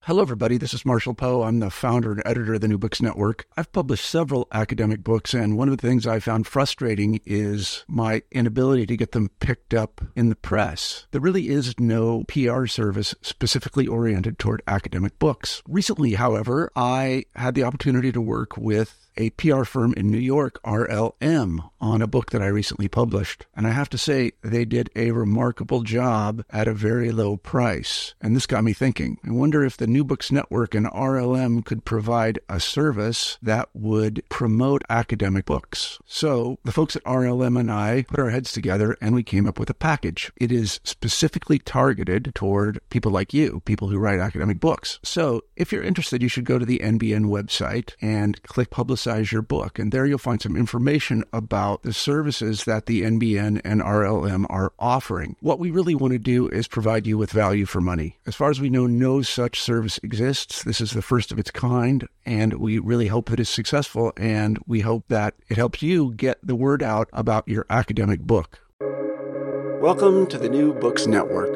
Hello, everybody. This is Marshall Poe. I'm the founder and editor of the New Books Network. I've published several academic books, and one of the things I found frustrating is my inability to get them picked up in the press. There really is no PR service specifically oriented toward academic books. Recently, however, I had the opportunity to work with a PR firm in New York, RLM, on a book that I recently published. And I have to say, they did a remarkable job at a very low price. And this got me thinking. I wonder if the New Books Network and RLM could provide a service that would promote academic books. So the folks at RLM and I put our heads together and we came up with a package. It is specifically targeted toward people like you, people who write academic books. So if you're interested, you should go to the NBN website and click Publicize Your Book. And there you'll find some information about the services that the NBN and RLM are offering. What we really want to do is provide you with value for money. As far as we know, no such service exists. This is the first of its kind, and we really hope that it's successful, and we hope that it helps you get the word out about your academic book. Welcome to the New Books Network.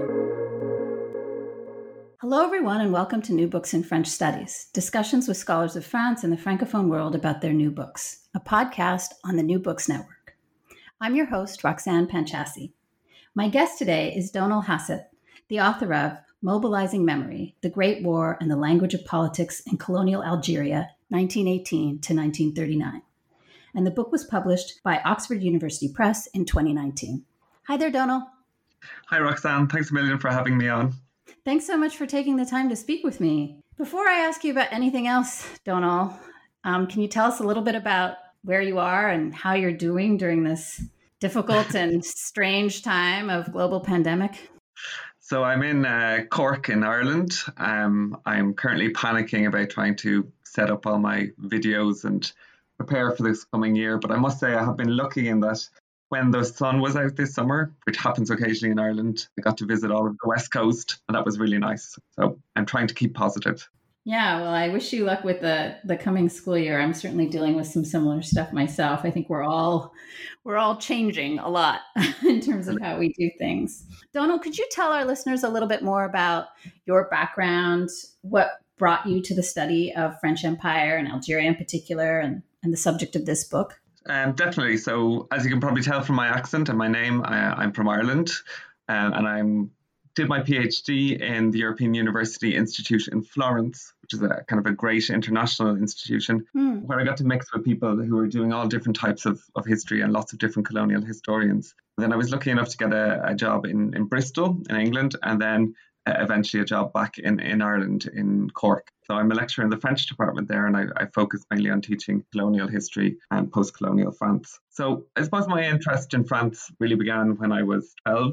Hello, everyone, and welcome to New Books in French Studies, discussions with scholars of France and the Francophone world about their new books, a podcast on the New Books Network. I'm your host, Roxanne Panchasi. My guest today is Donal Hassett, the author of Mobilizing Memory, The Great War and the Language of Politics in Colonial Algeria, 1918 to 1939. And the book was published by Oxford University Press in 2019. Hi there, Donal. Hi, Roxanne. Thanks a million for having me on. Thanks so much for taking the time to speak with me. Before I ask you about anything else, Donal, can you tell us a little bit about where you are and how you're doing during this difficult and strange time of global pandemic? So I'm in Cork in Ireland. I'm currently panicking about trying to set up all my videos and prepare for this coming year. But I must say I have been lucky in that when the sun was out this summer, which happens occasionally in Ireland, I got to visit all of the West Coast, and that was really nice. So I'm trying to keep positive. Yeah, well, I wish you luck with the coming school year. I'm certainly dealing with some similar stuff myself. I think we're all changing a lot in terms of how we do things. Donal, could you tell our listeners a little bit more about your background, what brought you to the study of French Empire and Algeria in particular, and the subject of this book? Definitely. So as you can probably tell from my accent and my name, I'm from Ireland, and I did my PhD in the European University Institute in Florence, which is a kind of a great international institution, where I got to mix with people who were doing all different types of history and lots of different colonial historians. And then I was lucky enough to get a job in Bristol in England, and then eventually a job back in Ireland in Cork. So I'm a lecturer in the French department there, and I focus mainly on teaching colonial history and post-colonial France. So I suppose my interest in France really began when I was 12.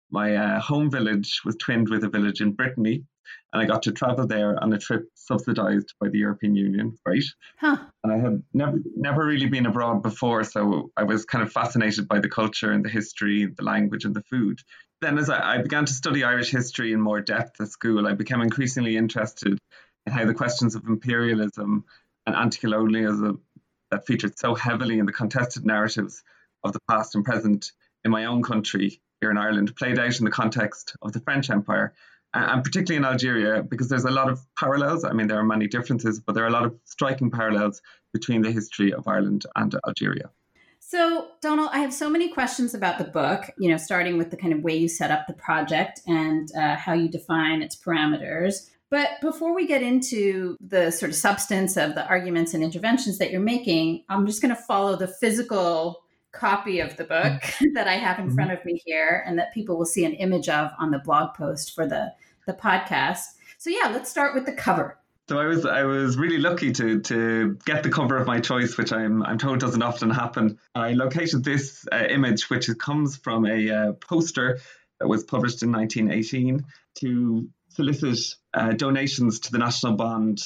My home village was twinned with a village in Brittany, and I got to travel there on a trip subsidized by the European Union, right? Huh. And I had never really been abroad before, so I was kind of fascinated by the culture and the history, the language and the food. Then as I began to study Irish history in more depth at school, I became increasingly interested in how the questions of imperialism and anti-colonialism that featured so heavily in the contested narratives of the past and present in my own country here in Ireland played out in the context of the French Empire, and particularly in Algeria, because there's a lot of parallels. I mean, there are many differences, but there are a lot of striking parallels between the history of Ireland and Algeria. So, Donal, I have so many questions about the book, starting with the kind of way you set up the project and how you define its parameters. But before we get into the sort of substance of the arguments and interventions that you're making, I'm just going to follow the physical copy of the book that I have in front of me here and that people will see an image of on the blog post for the podcast. So yeah, let's start with the cover. So I was really lucky to get the cover of my choice, which I'm told doesn't often happen. I located this image, which comes from a poster that was published in 1918 to solicit donations to the National Bond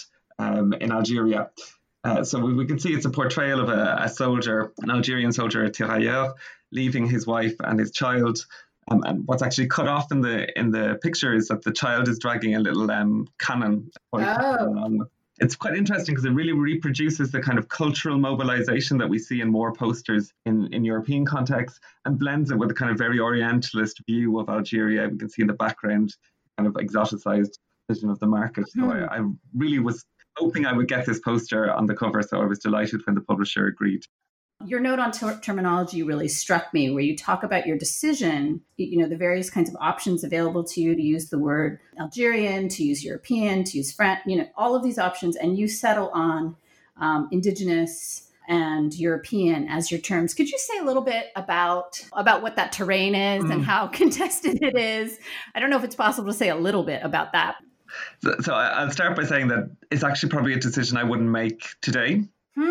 in Algeria. So we can see it's a portrayal of a soldier, an Algerian soldier, a tirailleur, leaving his wife and his child. And what's actually cut off in the picture is that the child is dragging a little cannon. It's quite interesting because it really reproduces the kind of cultural mobilization that we see in more posters in European contexts and blends it with a kind of very Orientalist view of Algeria. We can see in the background kind of exoticized vision of the market. So I really was hoping I would get this poster on the cover. So I was delighted when the publisher agreed. Your note on terminology really struck me, where you talk about your decision, the various kinds of options available to you to use the word Algerian, to use European, to use French, all of these options. And you settle on indigenous and European as your terms. Could you say a little bit about what that terrain is and how contested it is? I don't know if it's possible to say a little bit about that. So I'll start by saying that it's actually probably a decision I wouldn't make today.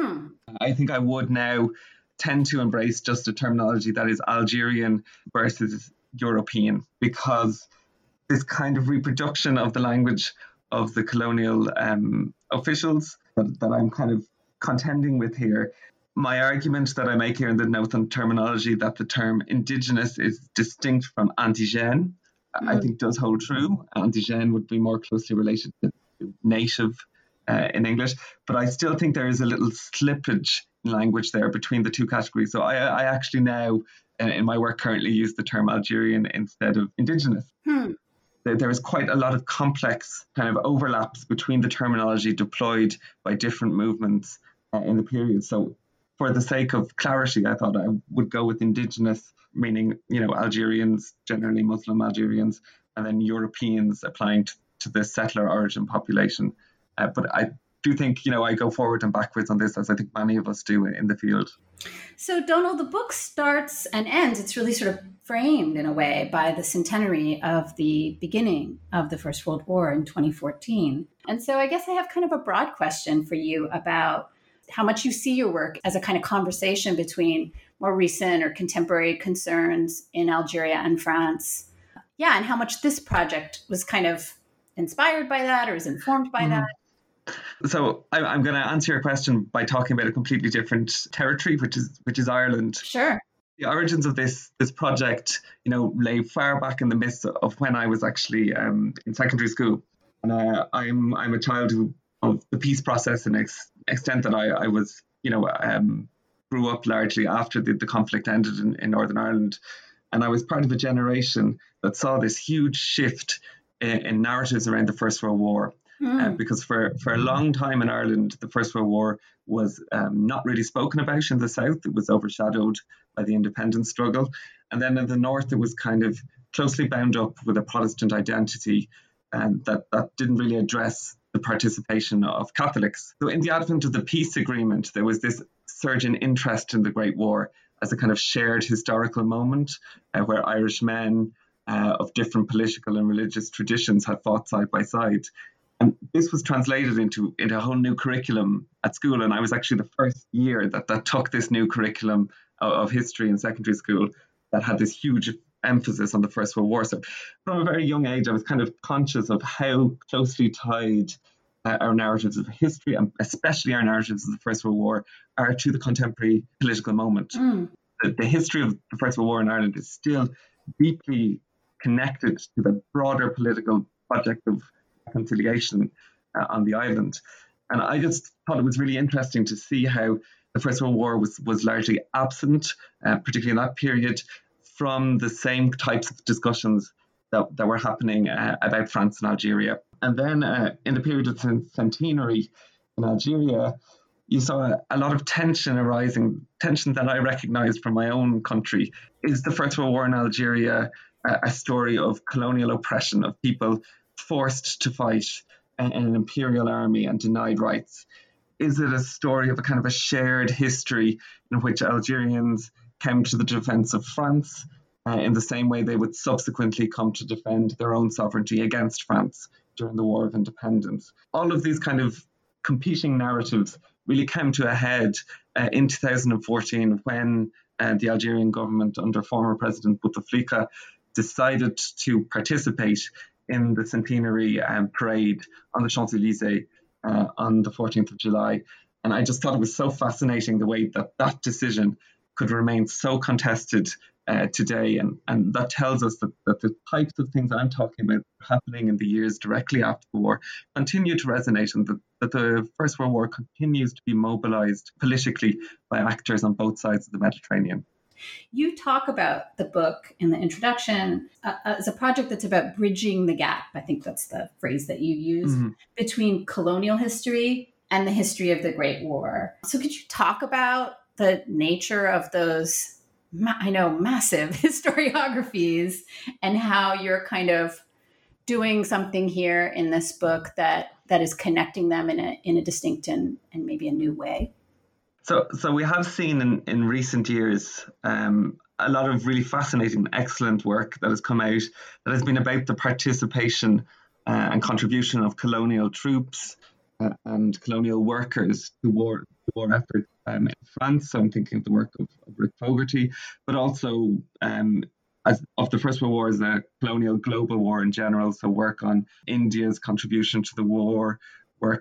I think I would now tend to embrace just a terminology that is Algerian versus European, because this kind of reproduction of the language of the colonial officials that I'm kind of contending with here. My argument that I make here in the note on terminology, that the term indigenous is distinct from indigène, I think does hold true. Indigène would be more closely related to native in English, but I still think there is a little slippage in language there between the two categories. So I actually now, in my work currently, use the term Algerian instead of indigenous. There is quite a lot of complex kind of overlaps between the terminology deployed by different movements in the period. So for the sake of clarity, I thought I would go with indigenous, meaning, Algerians, generally Muslim Algerians, and then Europeans applying to the settler origin population. But I do think, I go forward and backwards on this, as I think many of us do in the field. So, Donald, the book starts and ends. It's really sort of framed in a way by the centenary of the beginning of the First World War in 2014. And so I guess I have kind of a broad question for you about how much you see your work as a kind of conversation between more recent or contemporary concerns in Algeria and France. Yeah, and how much this project was kind of inspired by that or is informed by that. So I'm going to answer your question by talking about a completely different territory, which is Ireland. Sure. The origins of this project, lay far back in the midst of when I was actually in secondary school, and I'm a child of the peace process in extent that I was, grew up largely after the conflict ended in Northern Ireland, and I was part of a generation that saw this huge shift in narratives around the First World War. Because for a long time in Ireland, the First World War was not really spoken about in the South. It was overshadowed by the independence struggle. And then in the North, it was kind of closely bound up with a Protestant identity, and that didn't really address the participation of Catholics. So in the advent of the peace agreement, there was this surge in interest in the Great War as a kind of shared historical moment where Irish men of different political and religious traditions had fought side by side. And this was translated into a whole new curriculum at school. And I was actually the first year that took this new curriculum of history in secondary school that had this huge emphasis on the First World War. So from a very young age, I was kind of conscious of how closely tied our narratives of history, and especially our narratives of the First World War, are to the contemporary political moment. The history of the First World War in Ireland is still deeply connected to the broader political project of reconciliation on the island. And I just thought it was really interesting to see how the First World War was largely absent, particularly in that period, from the same types of discussions that were happening about France and Algeria. And then in the period of the centenary in Algeria, you saw a lot of tension arising, tension that I recognized from my own country. Is the First World War in Algeria a story of colonial oppression, of people forced to fight in an imperial army and denied rights? Is it a story of a kind of a shared history in which Algerians came to the defense of France in the same way they would subsequently come to defend their own sovereignty against France during the War of Independence? All of these kind of competing narratives really came to a head in 2014 when the Algerian government under former President Bouteflika decided to participate in the centenary parade on the Champs-Élysées on the 14th of July. And I just thought it was so fascinating the way that decision could remain so contested today. And that tells us that the types of things I'm talking about happening in the years directly after the war continue to resonate, and that the First World War continues to be mobilized politically by actors on both sides of the Mediterranean. You talk about the book in the introduction as a project that's about bridging the gap. I think that's the phrase that you use, between colonial history and the history of the Great War. So could you talk about the nature of those, massive historiographies, and how you're kind of doing something here in this book that is connecting them in a distinct and maybe a new way? So we have seen in recent years a lot of really fascinating, excellent work that has come out that has been about the participation and contribution of colonial troops and colonial workers to war effort in France. So I'm thinking of the work of Rick Fogarty, but also of the First World War as a colonial global war in general. So work on India's contribution to the war, work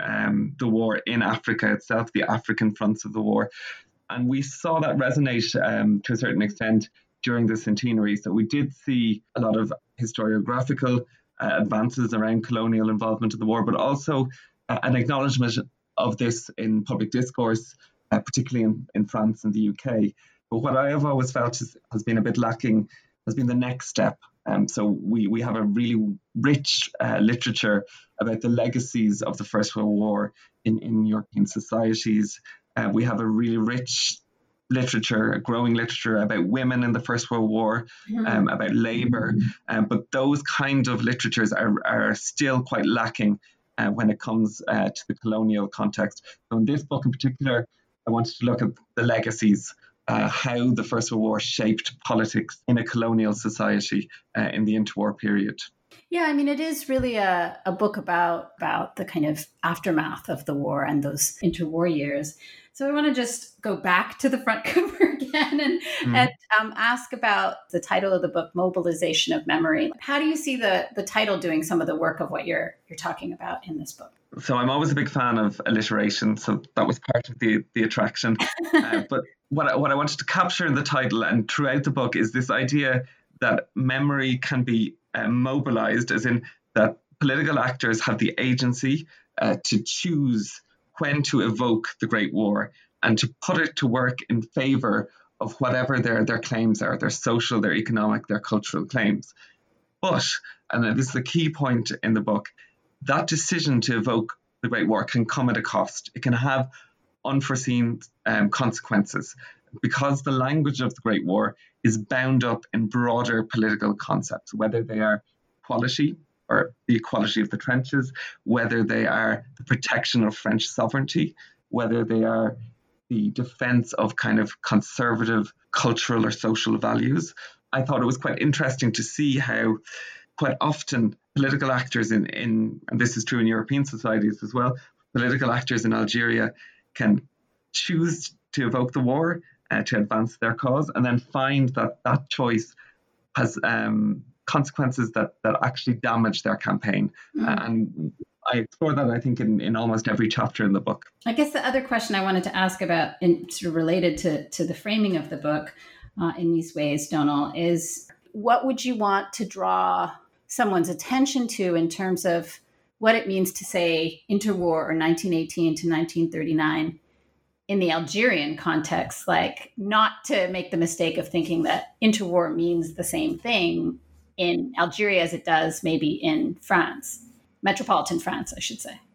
on the war in Africa itself, the African fronts of the war. And we saw that resonate to a certain extent during the centenary. So we did see a lot of historiographical advances around colonial involvement in the war, but also an acknowledgement of this in public discourse, particularly in France and the UK. But what I have always felt has been a bit lacking has been the next step. So we have a really rich literature about the legacies of the First World War in European societies. We have a really rich literature, a growing literature about women in the First World War, about labour. But those kind of literatures are still quite lacking when it comes to the colonial context. So in this book in particular, I wanted to look at the legacies, how the First World War shaped politics in a colonial society in the interwar period. Yeah, I mean, it is really a book about the kind of aftermath of the war and those interwar years. So I want to just go back to the front cover again and ask about the title of the book, Mobilization of Memory. How do you see the title doing some of the work of what you're talking about in this book? So I'm always a big fan of alliteration, so that was part of the attraction. But what I wanted to capture in the title and throughout the book is this idea that memory can be mobilized, as in that political actors have the agency to choose when to evoke the Great War and to put it to work in favor of whatever their claims are, their social, their economic, their cultural claims. But, and this is the key point in the book, that decision to evoke the Great War can come at a cost. It can have unforeseen consequences because the language of the Great War is bound up in broader political concepts, whether they are equality or the equality of the trenches, whether they are the protection of French sovereignty, whether they are the defense of kind of conservative cultural or social values. I thought it was quite interesting to see how quite often political actors and this is true in European societies as well, political actors in Algeria can choose to evoke the war to advance their cause and then find that choice has consequences that actually damage their campaign. And I explore that, I think, in almost every chapter in the book. I guess the other question I wanted to ask about, and sort of related to the framing of the book in these ways, Donal, is what would you want to draw someone's attention to in terms of what it means to say interwar or 1918 to 1939 in the Algerian context, like not to make the mistake of thinking that interwar means the same thing in Algeria as it does maybe in France, metropolitan France, I should say.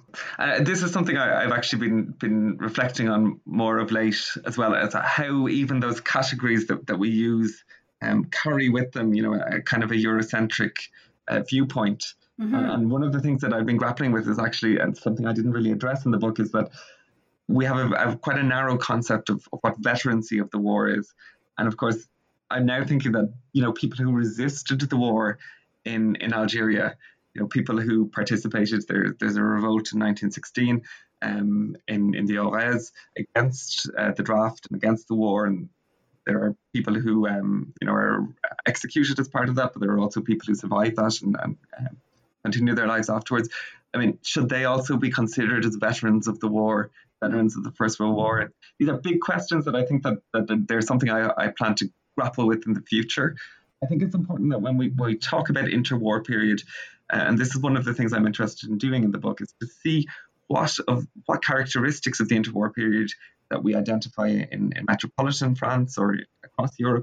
This is something I've actually been reflecting on more of late as well, as how even those categories that we use carry with them, a kind of a Eurocentric viewpoint. And one of the things that I've been grappling with is actually, and something I didn't really address in the book, is that we have quite a narrow concept of what veterancy of the war is. And of course, I'm now thinking that, people who resisted the war in Algeria, people who participated, there's a revolt in 1916 in the Aurès against the draft and against the war. And there are people who, are executed as part of that, but there are also people who survive that and continue their lives afterwards. I mean, should they also be considered as veterans of the war, veterans of the First World War? These are big questions that I think that there's something I plan to grapple with in the future. I think it's important that when we talk about interwar period, and this is one of the things I'm interested in doing in the book, is to see what characteristics of the interwar period that we identify in metropolitan France or across Europe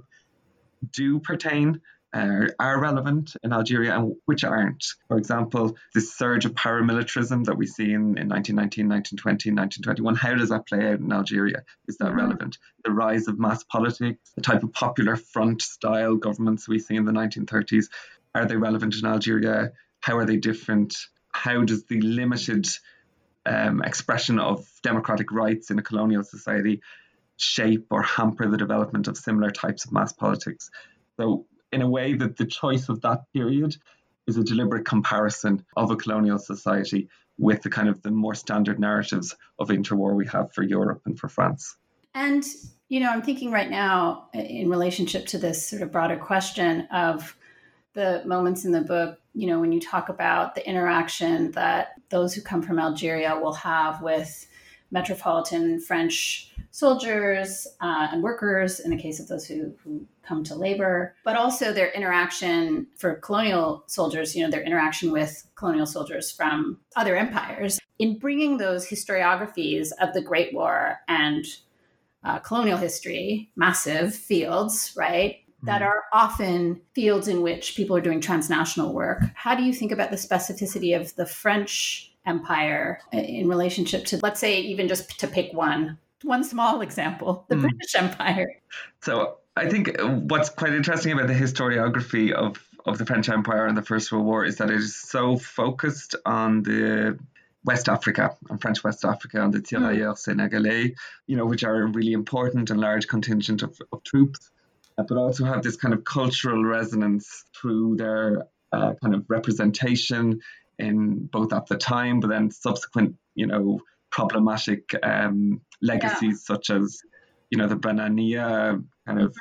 do pertain, are relevant in Algeria and which aren't. For example, this surge of paramilitarism that we see in 1919, 1920, 1921, how does that play out in Algeria? Is that relevant? The rise of mass politics, the type of popular front style governments we see in the 1930s, are they relevant in Algeria? How are they different? How does the limited expression of democratic rights in a colonial society shape or hamper the development of similar types of mass politics? So in a way, that the choice of that period is a deliberate comparison of a colonial society with the kind of the more standard narratives of interwar we have for Europe and for France. And, I'm thinking right now in relationship to this sort of broader question of the moments in the book, when you talk about the interaction that those who come from Algeria will have with metropolitan French soldiers and workers, in the case of those who come to labor, but also their interaction for colonial soldiers, their interaction with colonial soldiers from other empires. In bringing those historiographies of the Great War and colonial history, massive fields, right, that are often fields in which people are doing transnational work. How do you think about the specificity of the French Empire in relationship to, let's say, even just to pick one small example, the British Empire? So I think what's quite interesting about the historiography of the French Empire and the First World War is that it is so focused on the West Africa, on French West Africa, on the tirailleurs sénégalais, which are a really important and large contingent of troops, but also have this kind of cultural resonance through their kind of representation in both at the time, but then subsequent, problematic legacies such as, the Banania kind of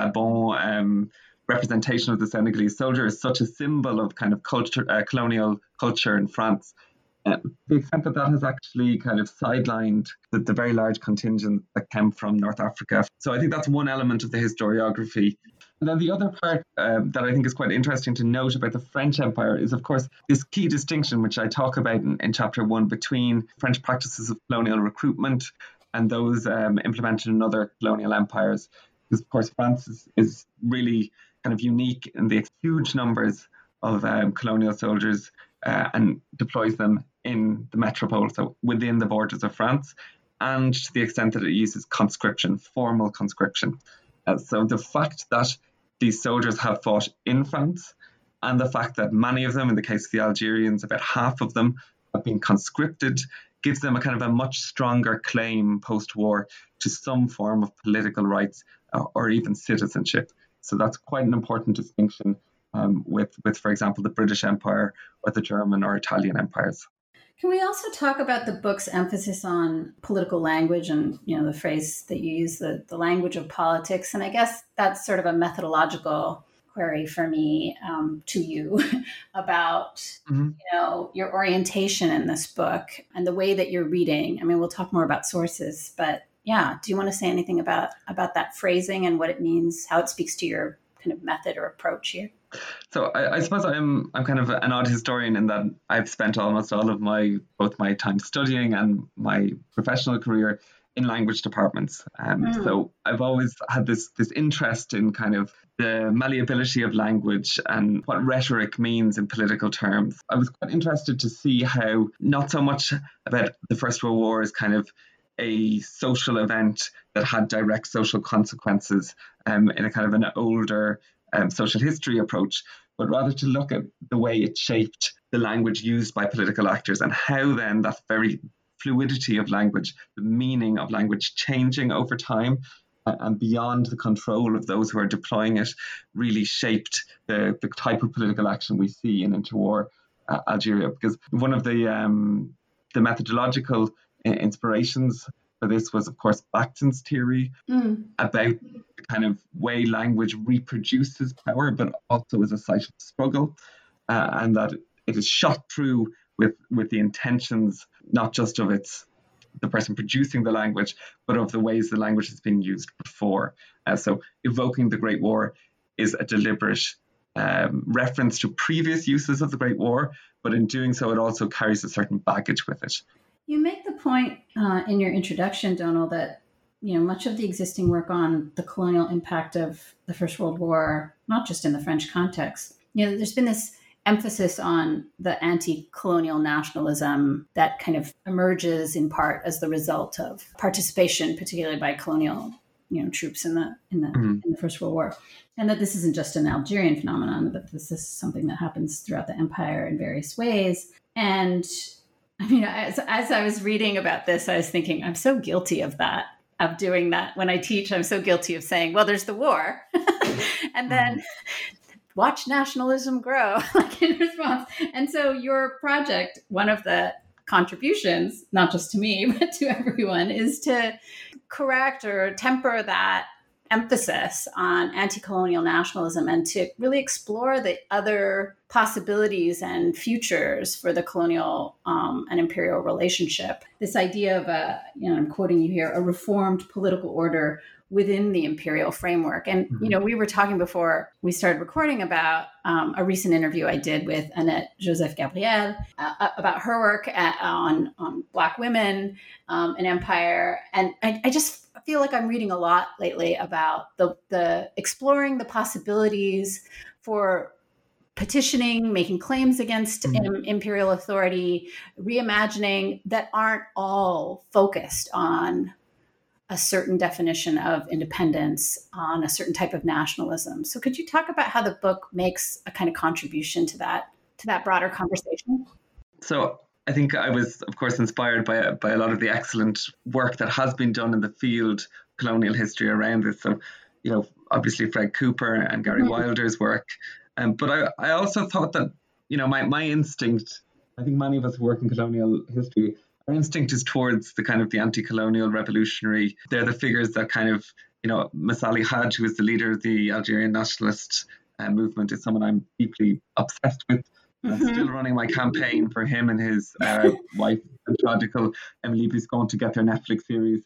Yabon representation of the Senegalese soldier is such a symbol of kind of culture, colonial culture in France. The extent that has actually kind of sidelined the very large contingent that came from North Africa. So I think that's one element of the historiography. And then the other part that I think is quite interesting to note about the French Empire is, of course, this key distinction, which I talk about in Chapter 1, between French practices of colonial recruitment and those implemented in other colonial empires. Because, of course, France is really kind of unique in the huge numbers of colonial soldiers and deploys them in the metropole, so within the borders of France, and to the extent that it uses conscription, formal conscription. So the fact that these soldiers have fought in France, and the fact that many of them, in the case of the Algerians, about half of them have been conscripted, gives them a kind of a much stronger claim post-war to some form of political rights or even citizenship. So that's quite an important distinction with, for example, the British Empire or the German or Italian empires. Can we also talk about the book's emphasis on political language and, the phrase that you use, the language of politics? And I guess that's sort of a methodological query for me to you about, your orientation in this book and the way that you're reading. I mean, we'll talk more about sources, but yeah, do you want to say anything about that phrasing and what it means, how it speaks to your kind of method or approach here? So I suppose I'm kind of an odd historian in that I've spent almost all of both my time studying and my professional career in language departments. So I've always had this interest in kind of the malleability of language and what rhetoric means in political terms. I was quite interested to see how not so much about the First World War as kind of a social event that had direct social consequences in a kind of an older social history approach, but rather to look at the way it shaped the language used by political actors and how then that very fluidity of language, the meaning of language changing over time and beyond the control of those who are deploying it, really shaped the type of political action we see in interwar Algeria. Because one of the methodological inspirations for this was, of course, Bakhtin's theory about the kind of way language reproduces power, but also as a site of struggle, and that it is shot through with the intentions, not just of the person producing the language, but of the ways the language has been used before. So evoking the Great War is a deliberate reference to previous uses of the Great War, but in doing so, it also carries a certain baggage with it. You make the point in your introduction, Donal, that much of the existing work on the colonial impact of the First World War, not just in the French context, there's been this emphasis on the anti-colonial nationalism that kind of emerges in part as the result of participation, particularly by colonial, troops in the First World War, and that this isn't just an Algerian phenomenon, but this is something that happens throughout the empire in various ways. And I mean, as I was reading about this, I was thinking, I'm so guilty of that, of doing that. When I teach, I'm so guilty of saying, well, there's the war. And then watch nationalism grow, like in response. And so your project, one of the contributions, not just to me, but to everyone, is to correct or temper that emphasis on anti-colonial nationalism and to really explore the other possibilities and futures for the colonial and imperial relationship. This idea of I'm quoting you here, a reformed political order within the imperial framework. And, we were talking before we started recording about a recent interview I did with Annette Joseph Gabriel about her work on Black women in empire. And I just feel like I'm reading a lot lately about the exploring the possibilities for petitioning, making claims against imperial authority, reimagining that aren't all focused on a certain definition of independence, on a certain type of nationalism. So could you talk about how the book makes a kind of contribution to that broader conversation? So I think I was, of course, inspired by a lot of the excellent work that has been done in the field, colonial history around this. So, obviously Fred Cooper and Gary Wilder's work. But I also thought that, my instinct, I think many of us who work in colonial history, our instinct is towards the kind of the anti-colonial revolutionary. They're the figures that kind of, Massali Hadj, who is the leader of the Algerian nationalist movement, is someone I'm deeply obsessed with. I'm still running my campaign for him and his wife, and tragical Emily Buscon, to get their Netflix series.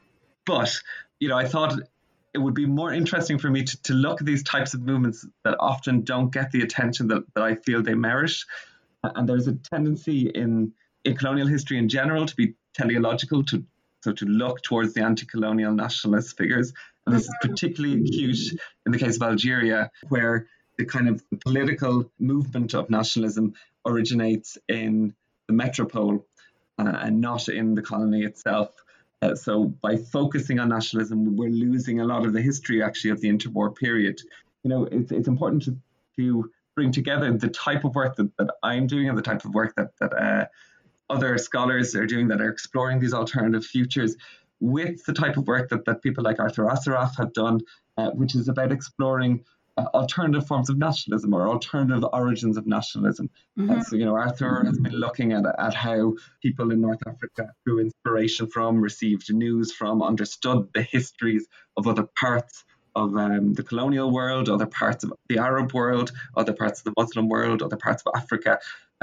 But, I thought it would be more interesting for me to look at these types of movements that often don't get the attention that I feel they merit. And there's a tendency in colonial history in general to be teleological, to look towards the anti-colonial nationalist figures. And this is particularly acute in the case of Algeria, where the kind of political movement of nationalism originates in the metropole and not in the colony itself. So by focusing on nationalism, we're losing a lot of the history actually of the interwar period. It's important to bring together the type of work that I'm doing and the type of work that other scholars are doing that are exploring these alternative futures with the type of work that people like Arthur Assaraf have done, which is about exploring alternative forms of nationalism or alternative origins of nationalism. So, Arthur has been looking at how people in North Africa drew inspiration from, received news from, understood the histories of other parts of the colonial world, other parts of the Arab world, other parts of the Muslim world, other parts of Africa,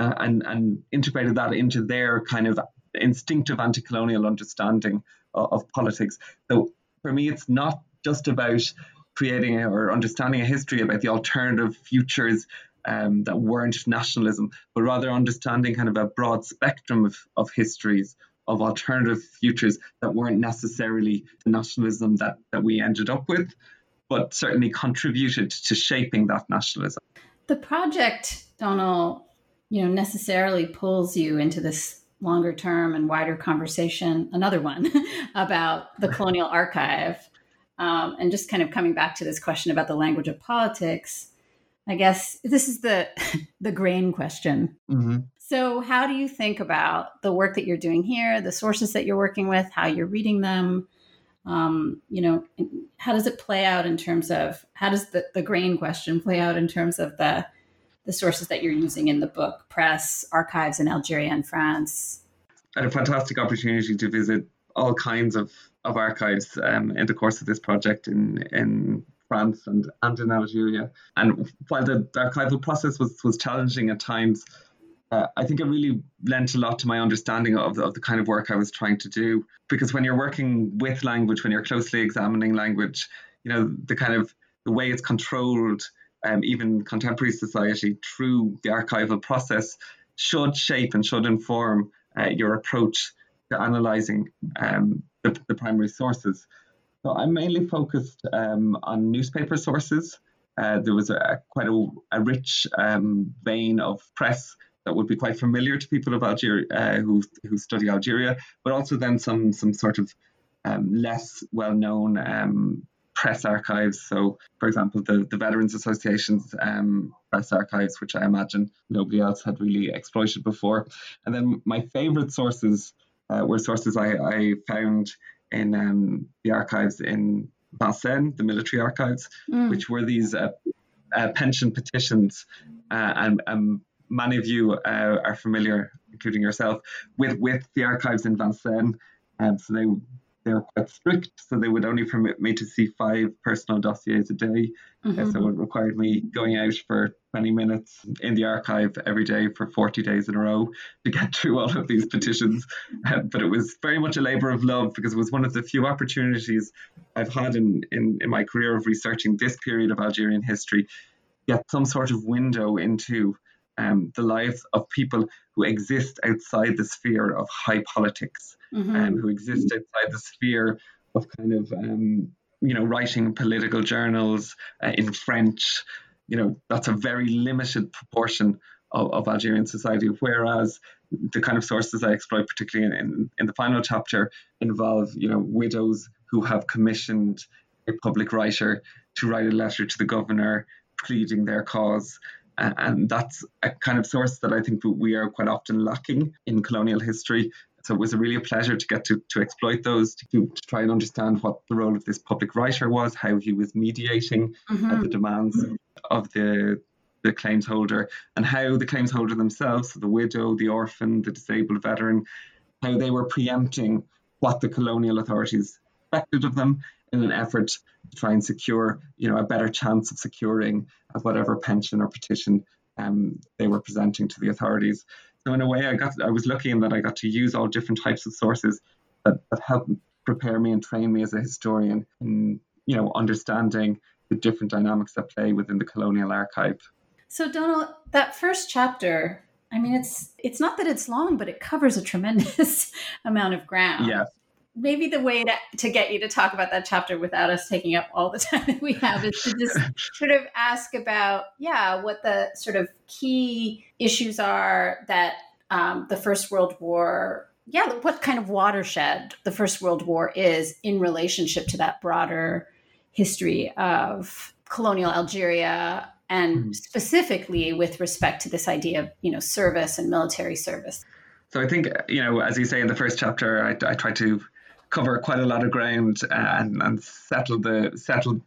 and integrated that into their kind of instinctive anti-colonial understanding of politics. So for me, it's not just about creating or understanding a history about the alternative futures that weren't nationalism, but rather understanding kind of a broad spectrum of histories of alternative futures that weren't necessarily the nationalism that we ended up with, but certainly contributed to shaping that nationalism. The project, Donal, necessarily pulls you into this longer term and wider conversation, another one about the colonial archive. And just kind of coming back to this question about the language of politics, I guess this is the grain question. So how do you think about the work that you're doing here, the sources that you're working with, how you're reading them? How does it play out in terms of, how does the grain question play out in terms of the sources that you're using in the book, press, archives in Algeria and France? I had a fantastic opportunity to visit all kinds of archives in the course of this project in France and in Algeria. And while the archival process was challenging at times, I think it really lent a lot to my understanding of the kind of work I was trying to do. Because when you're working with language, when you're closely examining language, the way it's controlled, even contemporary society through the archival process should shape and should inform your approach to analysing the primary sources. So I'm mainly focused on newspaper sources. There was quite a rich vein of press that would be quite familiar to people of Algeria who study Algeria, but also then some sort of less well-known press archives. So, for example, the Veterans Association's press archives, which I imagine nobody else had really exploited before. And then my favourite sources were sources I found in the archives in Vincennes, the military archives, which were these pension petitions. And many of you are familiar, including yourself, with the archives in Vincennes. So they were quite strict, so they would only permit me to see 5 personal dossiers a day. So it required me going out for 20 minutes in the archive every day for 40 days in a row to get through all of these petitions. But it was very much a labour of love, because it was one of the few opportunities I've had in my career of researching this period of Algerian history, get some sort of window into the lives of people who exist outside the sphere of high politics, who exist outside the sphere of kind of, writing political journals in French. That's a very limited proportion of Algerian society, whereas the kind of sources I exploit, particularly in the final chapter, involve, widows who have commissioned a public writer to write a letter to the governor pleading their cause. And that's a kind of source that I think we are quite often lacking in colonial history. So it was really a pleasure to get to exploit those, to try and understand what the role of this public writer was, how he was mediating the demands of the claims holder, and how the claims holder themselves, so the widow, the orphan, the disabled veteran, how they were preempting what the colonial authorities expected of them in an effort to try and secure, a better chance of securing whatever pension or petition they were presenting to the authorities. So in a way, I was lucky in that I got to use all different types of sources that helped prepare me and train me as a historian in, understanding the different dynamics that play within the colonial archive. So Donald, that first chapter, I mean, it's not that it's long, but it covers a tremendous amount of ground. Yeah. Maybe the way to get you to talk about that chapter without us taking up all the time that we have is to just sort of ask about, what the sort of key issues are that the First World War, what kind of watershed the First World War is in relationship to that broader history of colonial Algeria, and specifically with respect to this idea of, service and military service. So I think, as you say in the first chapter, I tried to cover quite a lot of ground and set the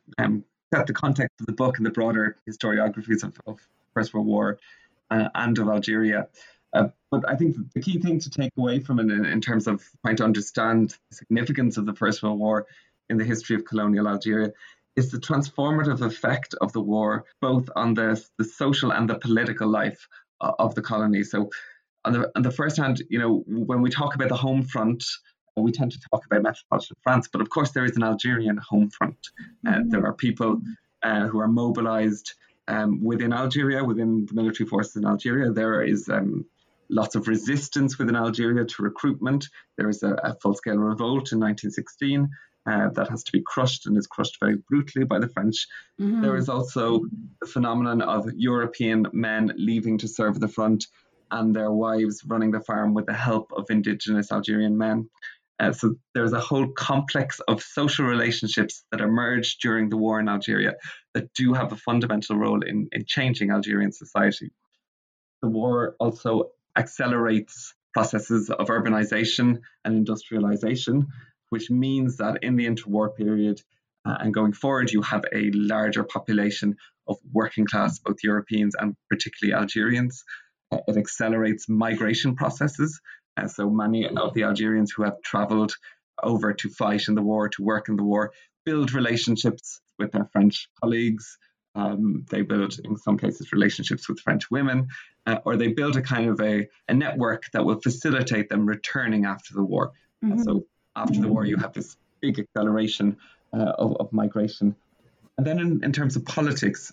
context of the book and the broader historiographies of First World War and of Algeria. But I think the key thing to take away from it in terms of trying to understand the significance of the First World War in the history of colonial Algeria is the transformative effect of the war, both on the social and the political life of the colony. So on the first hand, when we talk about the home front, we tend to talk about metropolitan France, but of course there is an Algerian home front. There are people who are mobilized within Algeria, within the military forces in Algeria. There is lots of resistance within Algeria to recruitment. There is a full-scale revolt in 1916 that has to be crushed, and is crushed very brutally by the French. There is also the phenomenon of European men leaving to serve the front and their wives running the farm with the help of indigenous Algerian men. So there's a whole complex of social relationships that emerged during the war in Algeria that do have a fundamental role in changing Algerian society. The war also accelerates processes of urbanization and industrialization, which means that in the interwar period and going forward, you have a larger population of working class, both Europeans and particularly Algerians. It accelerates migration processes. So many of the Algerians who have traveled over to fight in the war, to work in the war, build relationships with their French colleagues. They build, in some cases, relationships with French women, or they build a kind of a network that will facilitate them returning after the war. So after the war, you have this big acceleration of migration. And then in terms of politics,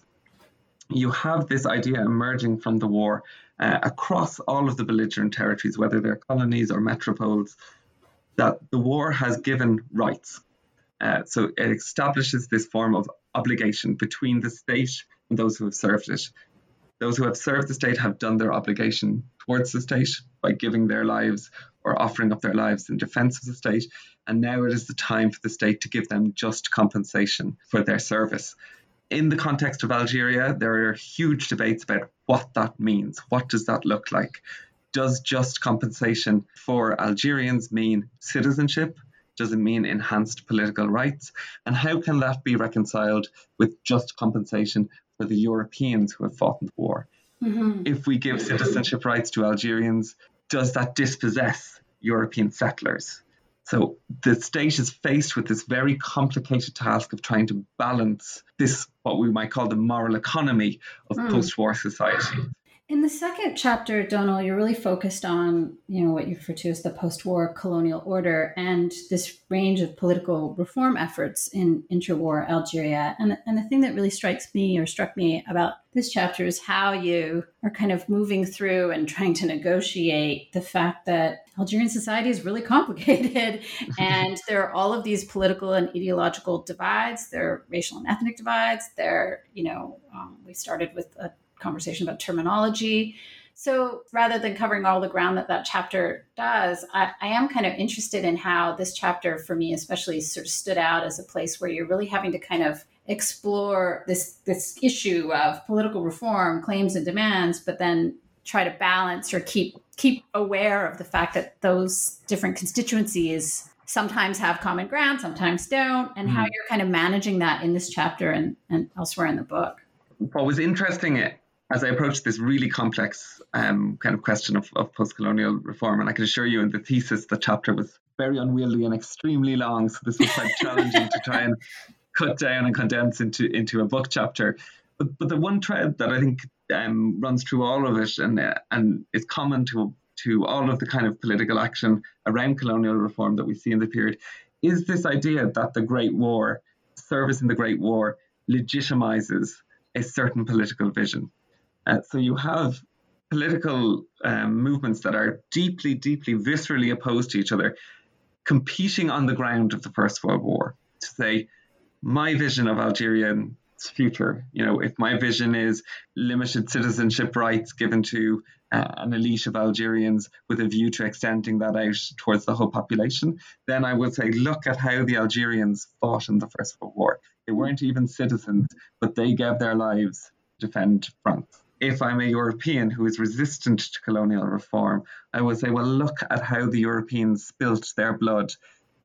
you have this idea emerging from the war across all of the belligerent territories, whether they're colonies or metropoles, that the war has given rights. So it establishes this form of obligation between the state and those who have served it. Those who have served the state have done their obligation towards the state by giving their lives or offering up their lives in defense of the state. And now it is the time for the state to give them just compensation for their service. In the context of Algeria, there are huge debates about what that means. What does that look like? Does just compensation for Algerians mean citizenship? Does it mean enhanced political rights? And how can that be reconciled with just compensation for the Europeans who have fought in the war? Mm-hmm. If we give citizenship rights to Algerians, does that dispossess European settlers? So the state is faced with this very complicated task of trying to balance this, what we might call the moral economy of post-war society. In the second chapter, Donal, you're really focused on, what you refer to as the post-war colonial order and this range of political reform efforts in interwar Algeria. And the thing that really struck me about this chapter is how you are kind of moving through and trying to negotiate the fact that Algerian society is really complicated and there are all of these political and ideological divides. There are racial and ethnic divides. We started with a conversation about terminology. So rather than covering all the ground that chapter does, I am kind of interested in how this chapter, for me especially, sort of stood out as a place where you're really having to kind of explore this issue of political reform, claims and demands, but then try to balance or keep aware of the fact that those different constituencies sometimes have common ground, sometimes don't, and how you're kind of managing that in this chapter and elsewhere in the book. What was interesting as I approached this really complex kind of question of post-colonial reform, and I can assure you in the thesis, the chapter was very unwieldy and extremely long, so this was quite challenging to try and cut down and condense into a book chapter. But the one thread that I think runs through all of it and is common to all of the kind of political action around colonial reform that we see in the period is this idea that the Great War, service in the Great War, legitimizes a certain political vision. So you have political movements that are deeply, deeply, viscerally opposed to each other, competing on the ground of the First World War to say, my vision of Algerian future, if my vision is limited citizenship rights given to an elite of Algerians with a view to extending that out towards the whole population, then I would say, look at how the Algerians fought in the First World War. They weren't even citizens, but they gave their lives to defend France. If I'm a European who is resistant to colonial reform, I would say, well, look at how the Europeans spilt their blood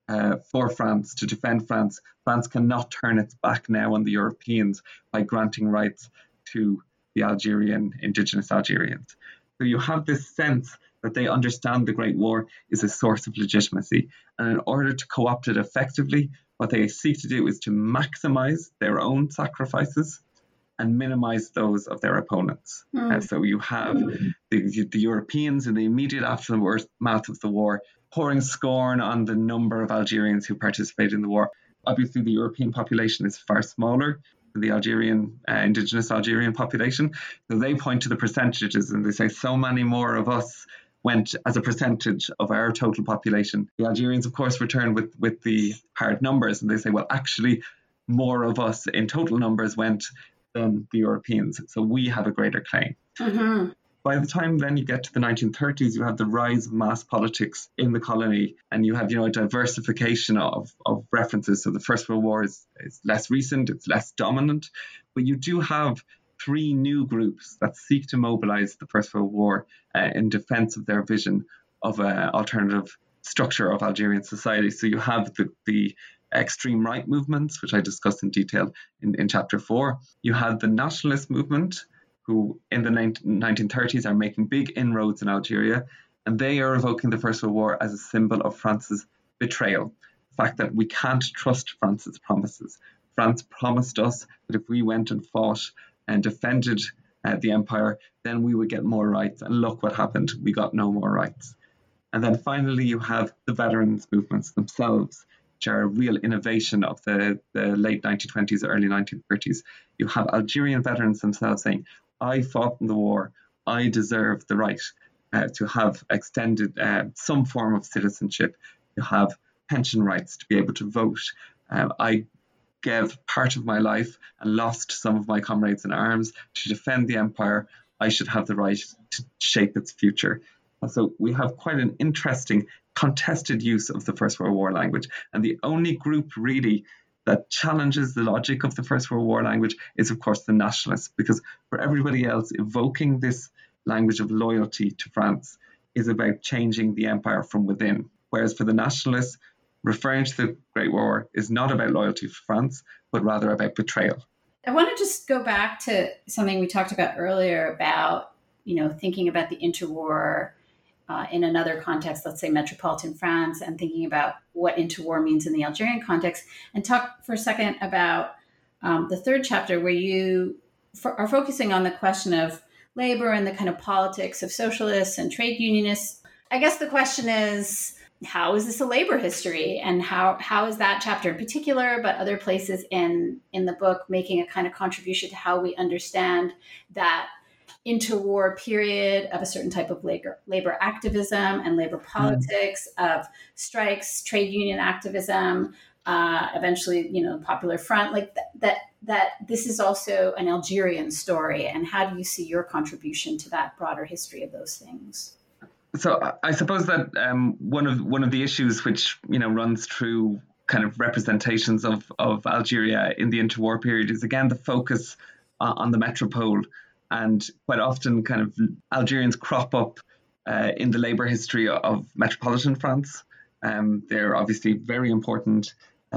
for France, to defend France. France cannot turn its back now on the Europeans by granting rights to the indigenous Algerians. So you have this sense that they understand the Great War is a source of legitimacy. And in order to co-opt it effectively, what they seek to do is to maximize their own sacrifices and minimize those of their opponents. So you have the Europeans in the immediate aftermath of the war pouring scorn on the number of Algerians who participated in the war. Obviously, the European population is far smaller than the indigenous Algerian population. So they point to the percentages and they say so many more of us went as a percentage of our total population. The Algerians, of course, returned with the hard numbers, and they say, well, actually, more of us in total numbers went than the Europeans. So we have a greater claim. Mm-hmm. By the time then you get to the 1930s, you have the rise of mass politics in the colony, and you have, a diversification of references. So the First World War is less recent, it's less dominant, but you do have three new groups that seek to mobilize the First World War in defense of their vision of an alternative structure of Algerian society. So you have the extreme right movements, which I discussed in detail in chapter 4. You have the nationalist movement, who in the 1930s are making big inroads in Algeria, and they are evoking the First World War as a symbol of France's betrayal. The fact that we can't trust France's promises. France promised us that if we went and fought and defended the empire, then we would get more rights. And look what happened. We got no more rights. And then finally, you have the veterans movements themselves, which are a real innovation of the late 1920s, early 1930s. You have Algerian veterans themselves saying, I fought in the war. I deserve the right to have extended some form of citizenship to have pension rights, to be able to vote. I gave part of my life and lost some of my comrades in arms to defend the empire. I should have the right to shape its future. And so we have quite an interesting contested use of the First World War language. And the only group really that challenges the logic of the First World War language is, of course, the nationalists, because for everybody else, evoking this language of loyalty to France is about changing the empire from within. Whereas for the nationalists, referring to the Great War is not about loyalty to France, but rather about betrayal. I want to just go back to something we talked about earlier about, thinking about the interwar in another context, let's say metropolitan France, and thinking about what interwar means in the Algerian context, and talk for a second about the third chapter where you are focusing on the question of labor and the kind of politics of socialists and trade unionists. I guess the question is, how is this a labor history, and how is that chapter in particular, but other places in the book, making a kind of contribution to how we understand that interwar period of a certain type of labor activism and labor politics, of strikes, trade union activism, eventually, Popular Front, like that this is also an Algerian story. And how do you see your contribution to that broader history of those things? So I suppose that one of the issues which runs through kind of representations of Algeria in the interwar period is again the focus on the metropole, and quite often kind of Algerians crop up in the labour history of metropolitan France. They're obviously very important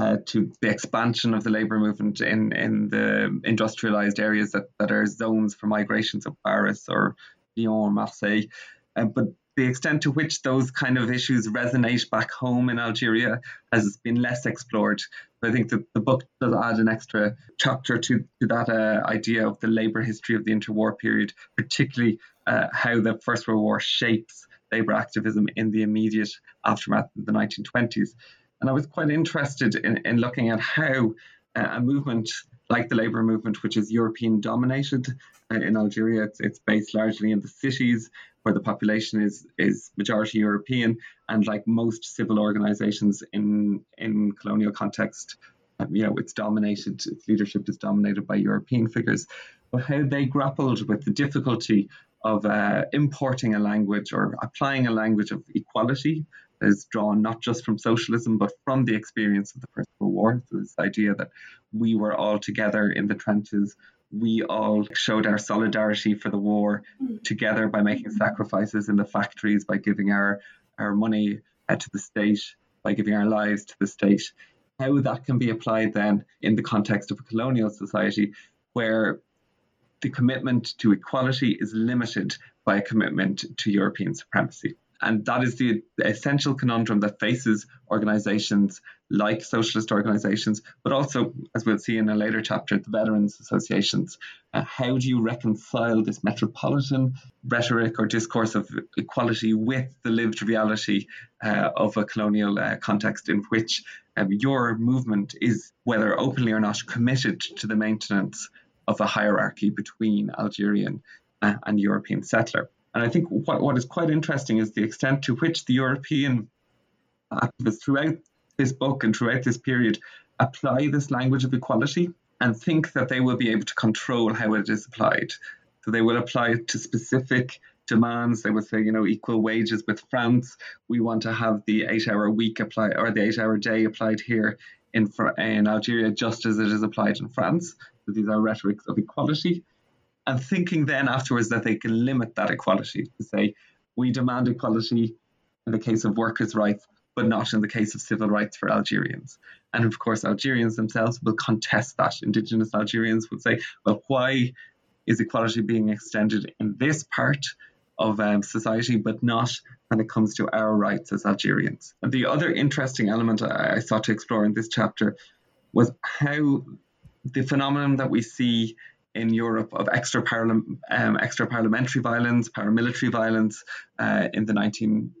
to the expansion of the labour movement in the industrialised areas that are zones for migrations of Paris or Lyon or Marseille, but the extent to which those kind of issues resonate back home in Algeria has been less explored. But I think that the book does add an extra chapter to that idea of the labour history of the interwar period, particularly how the First World War shapes labour activism in the immediate aftermath of the 1920s. And I was quite interested in looking at how a movement like the labour movement, which is European dominated in Algeria, it's based largely in the cities where the population is majority European, and like most civil organizations in colonial context, its leadership is dominated by European figures. But how they grappled with the difficulty of importing a language or applying a language of equality that is drawn not just from socialism, but from the experience of the First World War. So this idea that we were all together in the trenches, we all showed our solidarity for the war together by making sacrifices in the factories, by giving our money to the state, by giving our lives to the state. How that can be applied then in the context of a colonial society where the commitment to equality is limited by a commitment to European supremacy. And that is the essential conundrum that faces organizations like socialist organizations, but also, as we'll see in a later chapter, the veterans associations. How do you reconcile this metropolitan rhetoric or discourse of equality with the lived reality of a colonial context in which your movement is, whether openly or not, committed to the maintenance of a hierarchy between Algerian and European settler? And I think what is quite interesting is the extent to which the European activists throughout this book and throughout this period apply this language of equality and think that they will be able to control how it is applied. So they will apply it to specific demands. They would say, equal wages with France. We want to have the 8-hour week applied, or the 8-hour day applied here in Algeria, just as it is applied in France. So these are rhetorics of equality. And thinking then afterwards that they can limit that equality to say, we demand equality in the case of workers' rights, but not in the case of civil rights for Algerians. And of course, Algerians themselves will contest that. Indigenous Algerians would say, well, why is equality being extended in this part of society, but not when it comes to our rights as Algerians? And the other interesting element I sought to explore in this chapter was how the phenomenon that we see in Europe of extra parliamentary violence, paramilitary violence in the 1919,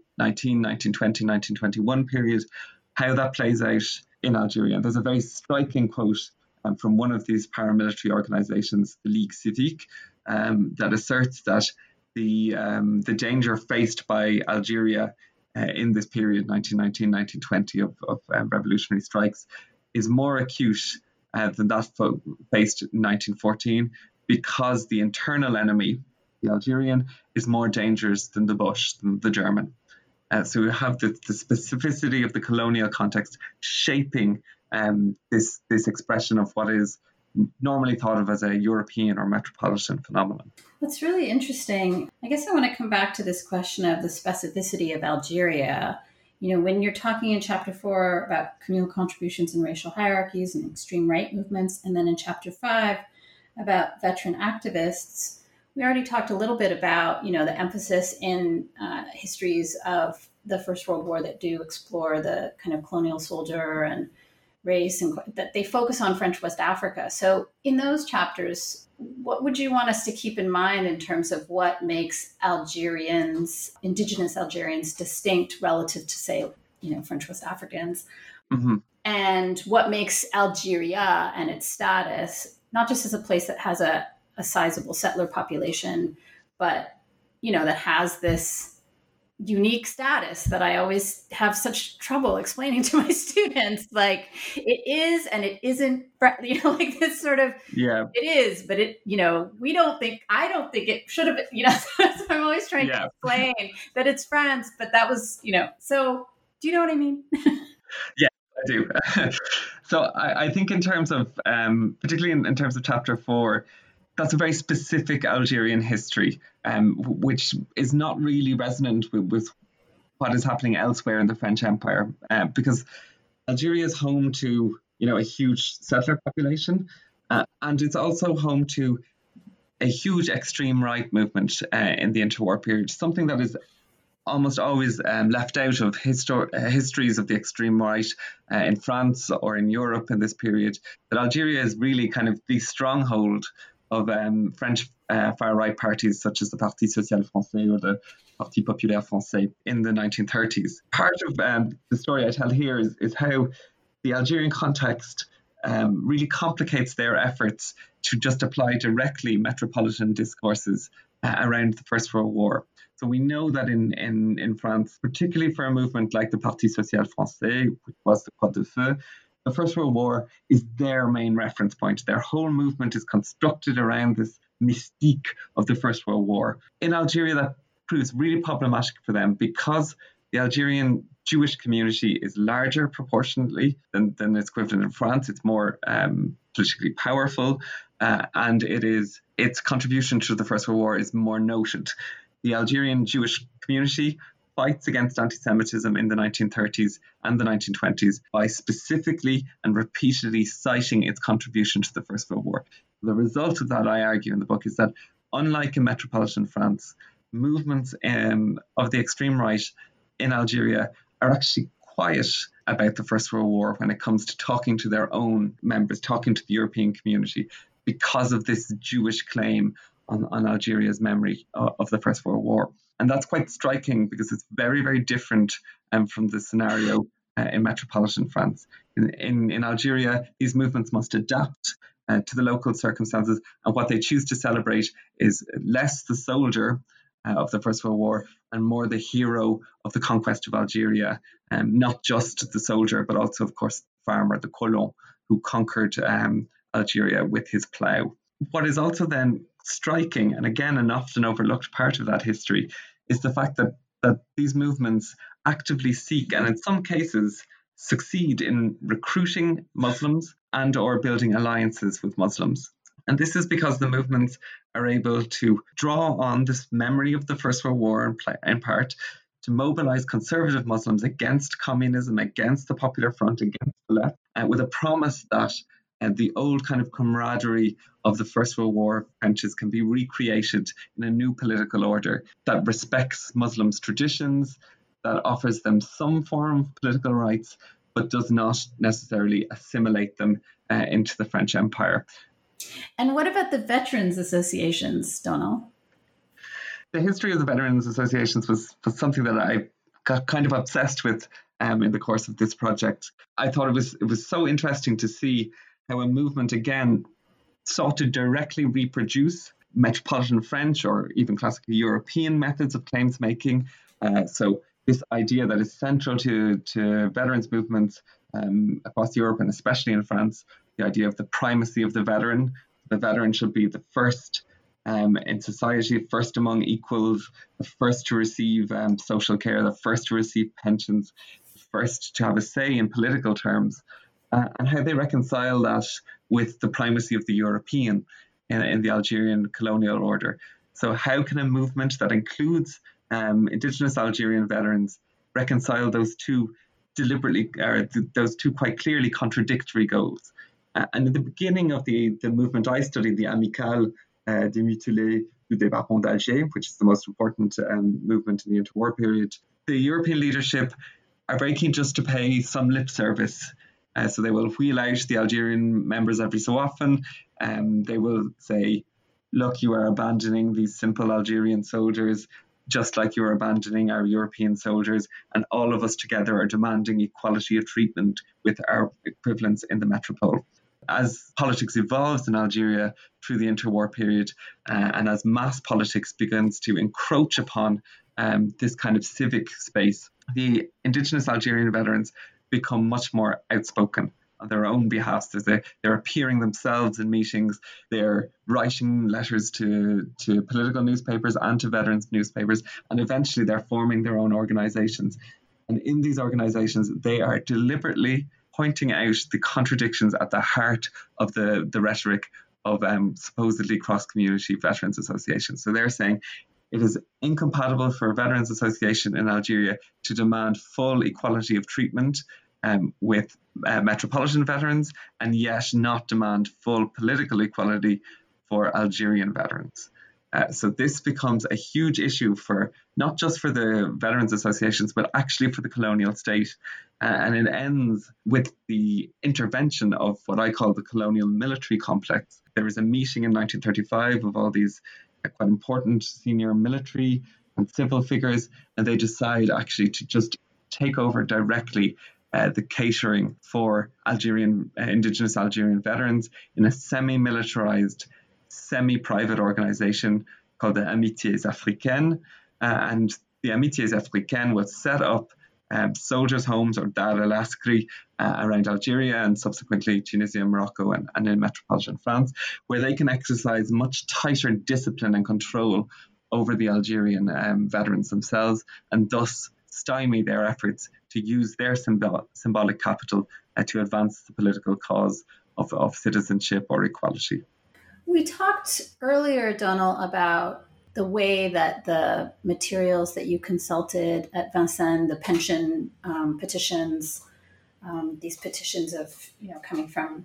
1920, 1921 period, how that plays out in Algeria. And there's a very striking quote from one of these paramilitary organizations, the Ligue Civique, that asserts that the danger faced by Algeria in this period, 1919-1920, of revolutionary strikes, is more acute than that faced in 1914, because the internal enemy, the Algerian, is more dangerous than the Boche, than the German. So we have the specificity of the colonial context shaping this expression of what is normally thought of as a European or metropolitan phenomenon. That's really interesting. I guess I want to come back to this question of the specificity of Algeria. When you're talking in Chapter 4 about communal contributions and racial hierarchies and extreme right movements, and then in Chapter 5 about veteran activists, we already talked a little bit about, the emphasis in histories of the First World War that do explore the kind of colonial soldier and race, and that they focus on French West Africa. So in those chapters, what would you want us to keep in mind in terms of what makes indigenous Algerians distinct relative to, say, French West Africans? Mm-hmm. And what makes Algeria and its status, not just as a place that has a sizable settler population, but, that has this unique status that I always have such trouble explaining to my students. Like, it is and it isn't, like this sort of, it is, but it, I don't think it should have been, so I'm always trying to explain that it's France, but that was, so do you know what I mean? Yeah, I do. So I think in terms of, particularly in terms of Chapter 4, that's a very specific Algerian history, which is not really resonant with what is happening elsewhere in the French Empire, because Algeria is home to, a huge settler population, and it's also home to a huge extreme right movement in the interwar period, something that is almost always left out of histories of the extreme right in France or in Europe in this period. That Algeria is really kind of the stronghold of French far-right parties such as the Parti Social Français or the Parti Populaire Français in the 1930s. Part of the story I tell here is how the Algerian context really complicates their efforts to just apply directly metropolitan discourses around the First World War. So we know that in France, particularly for a movement like the Parti Social Français, which was the Croix de Feu, the First World War is their main reference point. Their whole movement is constructed around this mystique of the First World War. In Algeria, that proves really problematic for them because the Algerian Jewish community is larger proportionately than its equivalent in France. It's more politically powerful, and its contribution to the First World War is more noted. The Algerian Jewish community fights against anti-Semitism in the 1930s and the 1920s by specifically and repeatedly citing its contribution to the First World War. The result of that, I argue in the book, is that unlike in metropolitan France, movements of the extreme right in Algeria are actually quiet about the First World War when it comes to talking to their own members, talking to the European community, because of this Jewish claim on Algeria's memory of the First World War. And that's quite striking because it's very, very different from the scenario in metropolitan France. In Algeria, these movements must adapt to the local circumstances, and what they choose to celebrate is less the soldier of the First World War and more the hero of the conquest of Algeria, not just the soldier, but also, of course, the farmer, the colon, who conquered Algeria with his plough. What is also then striking, and again an often overlooked part of that history, is the fact that these movements actively seek, and in some cases succeed in recruiting Muslims and or building alliances with Muslims. And this is because the movements are able to draw on this memory of the First World War in part to mobilize conservative Muslims against communism, against the Popular Front, against the left, with a promise that the old kind of camaraderie of the First World War trenches can be recreated in a new political order that respects Muslims' traditions, that offers them some form of political rights, but does not necessarily assimilate them into the French Empire. And what about the veterans associations, Donald? The history of the veterans associations was something that I got kind of obsessed with in the course of this project. I thought it was so interesting to see how a movement, again, sought to directly reproduce metropolitan French or even classical European methods of claims making. So this idea that is central to veterans movements across Europe and especially in France, the idea of the primacy of the veteran. The veteran should be the first in society, first among equals, the first to receive social care, the first to receive pensions, the first to have a say in political terms, and how they reconcile that with the primacy of the European in the Algerian colonial order. So how can a movement that includes indigenous Algerian veterans reconcile those two those two quite clearly contradictory goals? And at the beginning of the movement I studied, the Amicale des Mutilés du Débarquement d'Alger, which is the most important movement in the interwar period, the European leadership are very keen just to pay some lip service. So they will wheel out the Algerian members every so often. They will say, look, you are abandoning these simple Algerian soldiers, just like you are abandoning our European soldiers, and all of us together are demanding equality of treatment with our equivalents in the metropole. As politics evolves in Algeria through the interwar period, and as mass politics begins to encroach upon this kind of civic space, the indigenous Algerian veterans become much more outspoken on their own behalf. They're appearing themselves in meetings, they're writing letters to political newspapers and to veterans newspapers, and eventually they're forming their own organizations. And in these organizations, they are deliberately pointing out the contradictions at the heart of the rhetoric of supposedly cross-community veterans associations. So they're saying it is incompatible for a veterans association in Algeria to demand full equality of treatment with metropolitan veterans, and yet not demand full political equality for Algerian veterans. So this becomes a huge issue for not just for the veterans associations, but actually for the colonial state. And it ends with the intervention of what I call the colonial military complex. There was a meeting in 1935 of all these quite important senior military and civil figures, and they decide actually to just take over directly the catering for indigenous Algerian veterans in a semi-militarized, semi-private organization called the Amitiés Africaines. And the Amitiés Africaines was set up soldiers' homes, or Dar el Askri, around Algeria and subsequently Tunisia, Morocco, and in metropolitan France, where they can exercise much tighter discipline and control over the Algerian veterans themselves, and thus stymie their efforts to use their symbolic capital to advance the political cause of citizenship or equality. We talked earlier, Donal, about the way that the materials that you consulted at Vincennes, the pension petitions, these petitions of, coming from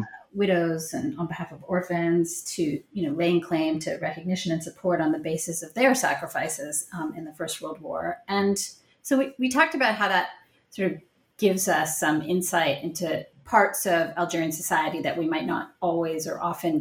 widows and on behalf of orphans to, laying claim to recognition and support on the basis of their sacrifices in the First World War. And so we talked about how that sort of gives us some insight into parts of Algerian society that we might not always or often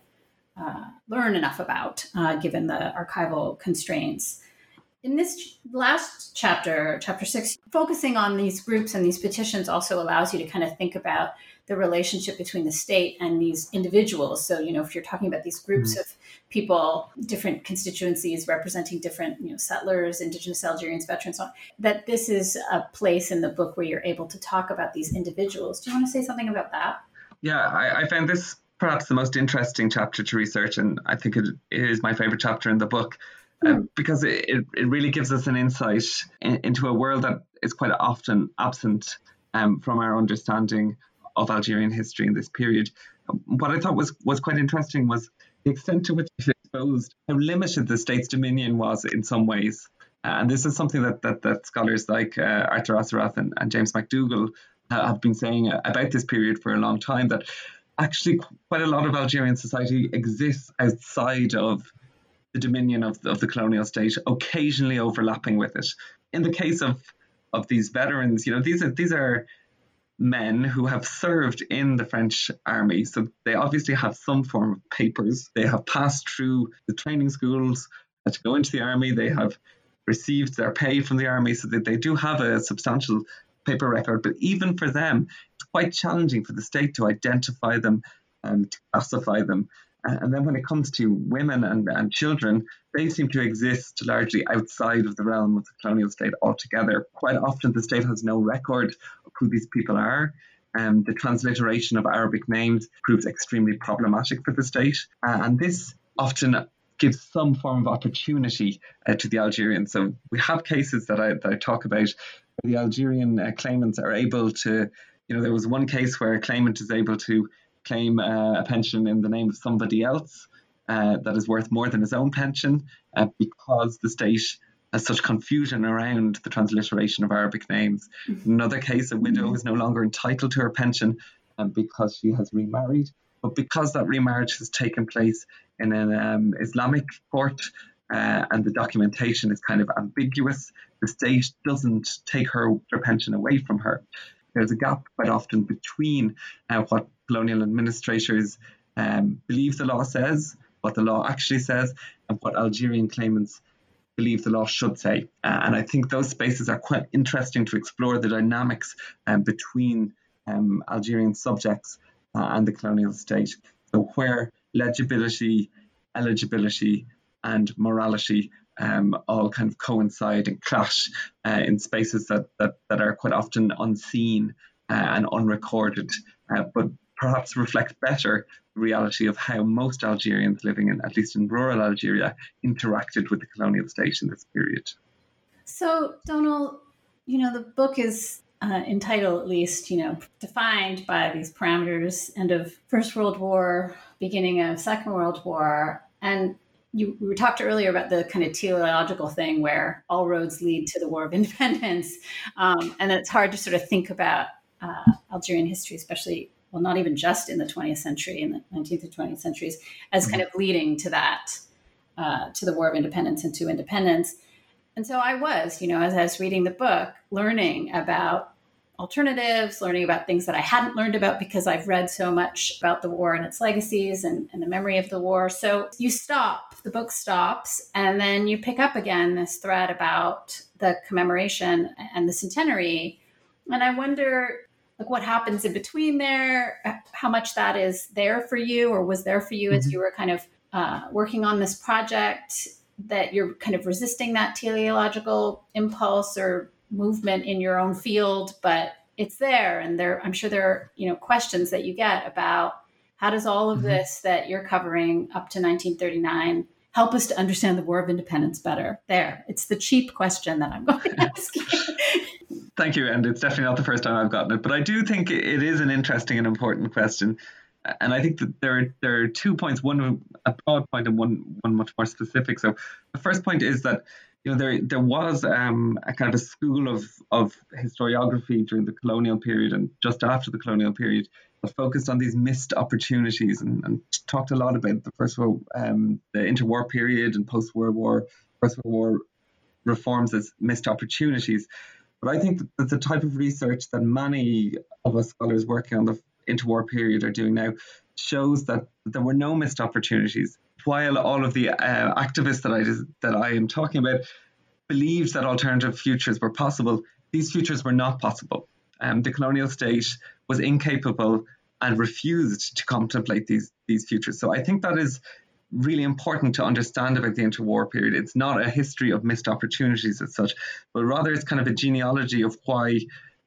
learn enough about, given the archival constraints. In this last chapter, chapter 6, focusing on these groups and these petitions also allows you to kind of think about the relationship between the state and these individuals. So, if you're talking about these groups of people, different constituencies representing different, settlers, indigenous Algerians, veterans, that this is a place in the book where you're able to talk about these individuals. Do you want to say something about that? Yeah, I found this perhaps the most interesting chapter to research, and I think it is my favorite chapter in the book. Because it really gives us an insight into a world that is quite often absent from our understanding of Algerian history in this period. What I thought was quite interesting was the extent to which it exposed how limited the state's dominion was in some ways. And this is something that scholars like Arthur Asserath and James McDougall have been saying about this period for a long time, that actually quite a lot of Algerian society exists outside of the dominion of the colonial state, occasionally overlapping with it. In the case of these veterans, these are men who have served in the French army, so they obviously have some form of papers. They have passed through the training schools to go into the army. They have received their pay from the army, so that they do have a substantial paper record. But even for them, it's quite challenging for the state to identify them and to classify them. And then when it comes to women and children, they seem to exist largely outside of the realm of the colonial state altogether. Quite often the state has no record of who these people are. The transliteration of Arabic names proves extremely problematic for the state. And this often gives some form of opportunity to the Algerians. So we have cases that I talk about where the Algerian claimants are able to, there was one case where a claimant is able to claim a pension in the name of somebody else that is worth more than his own pension because the state has such confusion around the transliteration of Arabic names. In another case, a widow is no longer entitled to her pension because she has remarried. But because that remarriage has taken place in an Islamic court and the documentation is kind of ambiguous, the state doesn't take her pension away from her. There's a gap quite often between what colonial administrators believe the law says, what the law actually says, and what Algerian claimants believe the law should say. And I think those spaces are quite interesting to explore the dynamics between Algerian subjects and the colonial state. So where legibility, eligibility, and morality all kind of coincide and clash in spaces that are quite often unseen and unrecorded, but perhaps reflect better the reality of how most Algerians living in, at least in rural Algeria, interacted with the colonial state in this period. So, Donal, the book is entitled, at least, defined by these parameters: end of First World War, beginning of Second World War. And we talked earlier about the kind of teleological thing where all roads lead to the War of Independence. And it's hard to sort of think about Algerian history, especially, well, not even just in the 20th century, in the 19th and 20th centuries, as kind of leading to that, to the War of Independence and to independence. And so I was, as I was reading the book, learning about alternatives, learning about things that I hadn't learned about because I've read so much about the war and its legacies and the memory of the war. So the book stops, and then you pick up again this thread about the commemoration and the centenary. And I wonder, what happens in between there, how much that is there for you or was there for you as you were kind of working on this project, that you're kind of resisting that teleological impulse or movement in your own field, but it's there. And I'm sure there are, questions that you get about how does all of this that you're covering up to 1939 help us to understand the War of Independence better? There, it's the cheap question that I'm going to ask you. Thank you. And it's definitely not the first time I've gotten it, but I do think it is an interesting and important question. And I think that there are 2 points, one a broad point and one much more specific. So the first point is that there was a kind of a school of historiography during the colonial period and just after the colonial period that focused on these missed opportunities and talked a lot about the interwar period and First World War reforms as missed opportunities. But I think that the type of research that many of us scholars working on the interwar period are doing now shows that there were no missed opportunities. While all of the activists that I am talking about believed that alternative futures were possible, these futures were not possible. The colonial state was incapable and refused to contemplate these futures. So I think that is really important to understand about the interwar period. It's not a history of missed opportunities as such, but rather it's kind of a genealogy of why